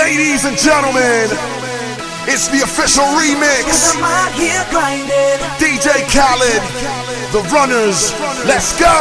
Ladies and gentlemen, it's the official remix. DJ Khaled, The Runners, let's go.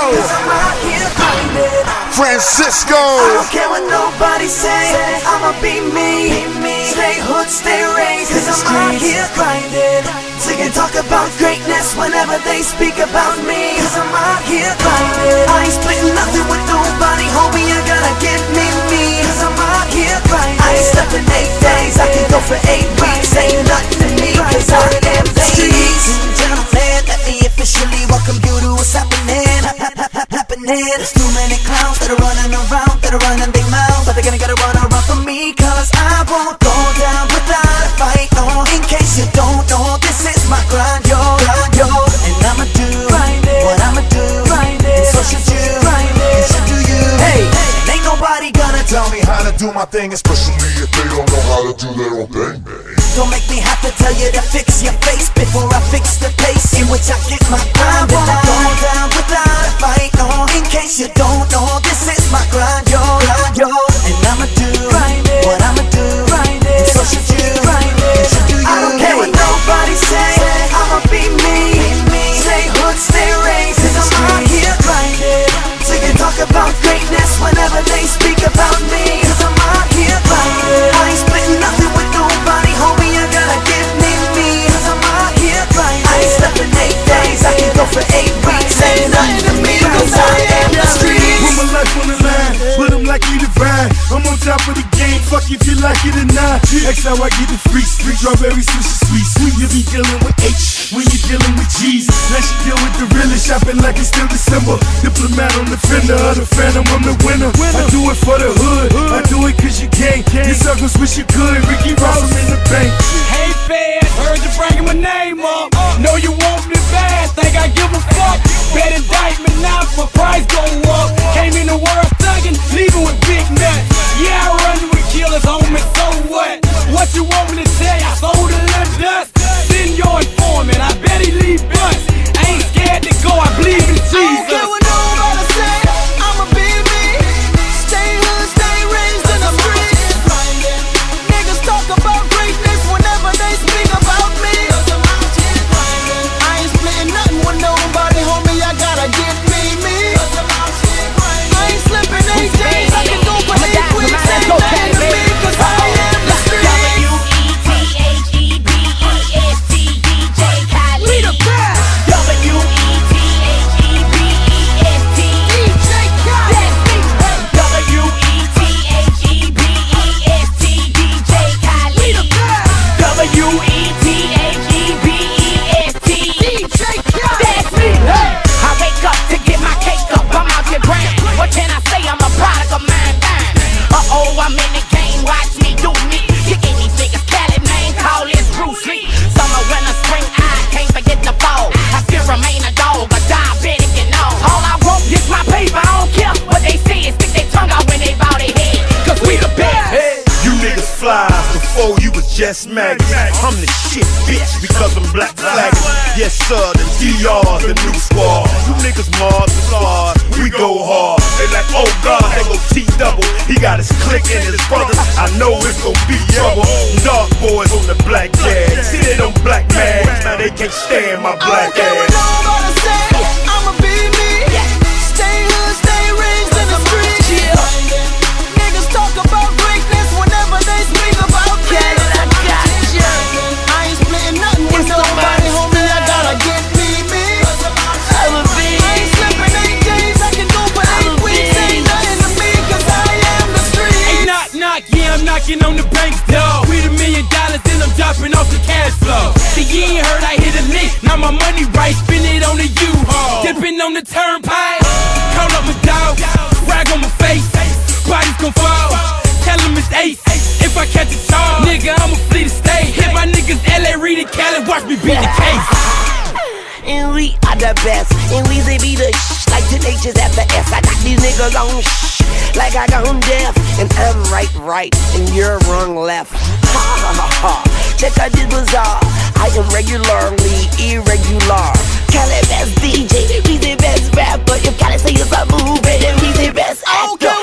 Francisco. I don't care what nobody say, I'ma be me. Stay hood, stay raised, cause I'm out here grinding. They can talk about greatness whenever they speak about me, cause I'm out here grinding. I ain't splitting nothing with nobody, homie, I gotta get me, cause I'm out here grinding. I ain't slept in 8 days, I can go for 8 weeks, ain't nothing to me, cause I am the streets. Gentlemen, let me officially welcome you to what's happening. There's too many clowns that are running around, that are running their mouth, but they're gonna get a run around for me, cause I won't go down without a fight, no. In case you don't know, this is my grind, yo, and I'ma do what I'ma do, and so should you, you should do you. Hey, and ain't nobody gonna tell me how to do my thing, especially if they don't know how to do their own thing, man. Don't make me have to tell you to fix your face before I fix the pace in which I get my grind. I won't go down without a fight, no. In case you don't know, this is my grind, yo, and I'ma do what I'ma do, and so should you, you should do you. I don't care what nobody say, I'ma be me. Stay hood, stay raised, cause I'm out here grinding. So you can talk about greatness whenever they speak about me, cause I'm out here grinding. I ain't splitting nothing with nobody, homie, I gotta get me, cause I'm out here grinding. I ain't slept in 8 days, I can go for 8 weeks, ain't nothing to me, cause I am the streets. Put my life on the line, put them like you divine. I'm on top of the game, fuck if you like it or not. That's how I get the freaks, strawberry sushi sweet. You be dealing with H when you dealing with G's. Now she deal with the realest, shopping like it's still December. Diplomat on the fender of the phantom, I'm the winner. I do it for the hood, I do it cause you can. Your circles wish you could, Ricky Ross, I'm in the bank. Hey fans, heard you bringing my name up. Know you want me bad, think I give a fuck. Bet indictment now, my price go up. Came in the world thuggin', leaving with big nuts. Yeah, I run with killers, homie, so what? What you want me to tell you? I sold a little dust. Send your informant, I bet he leave bust. I ain't scared to go, I believe in Jesus. I don't care what nobody say, I'ma be me. Stay hood, stay raised in the streets. Niggas talk about greatness whenever they speak about me. I ain't splitting nothing with nobody, homie, I gotta get me. I ain't slipping 8 days, I can go for 8 weeks, ain't nothing to me, cause I am the streets. I'm in the game, watch me do me. You gave these niggas Cali, man, call this Bruce Lee. Summer, winter, spring, I can't forget the fall. I still remain a dog, a diabetic and all. All I want is my paper, I don't care what they say. Stick their tongue out when they bow their head, cause we the best. Hey, you niggas fly before you was just maggots. I'm the shit, bitch, because I'm black flagging. Yes sir, the DR's the new squad. You niggas Mars the stars, we go hard. They like, oh God, they go T-double. He got his clique and his brothers, I know it's gon' be trouble. Dark boys on the black jag. See they don't black mags, now they can't stand my black ass. I don't care what nobody say, I'ma be me. Stay hood, stay raised in the streets. Niggas talk about greatness whenever they speak about me. I ain't splitting nothing with nobody, homie, I gotta get me. I ain't slipping 8 days, I can go for 8 weeks, ain't nothing to me, cause I am the streets. Hey, knock, yeah, I'm knocking on the bank's door. With $1 million, then I'm dropping off the cash flow. See, you ain't heard I hit a lick, now my money right, spin it on the U-Haul. Dipping on the turnpike, call up my dog, rag on my face, bodies gon' fall, tell him it's ace. If I catch a charge, nigga, I'ma flee the state. Hit my niggas LA, Reed, and Cali, watch me beat the case. And we are the best, and we say be the like the H's at the S. I got these niggas on like I got them deaf. And I'm right, and you're wrong left. Ha ha ha ha, check out this bizarre. I am regularly irregular. Cali best DJ, we the best rapper. If Cali say it's a movie, then we the best actor.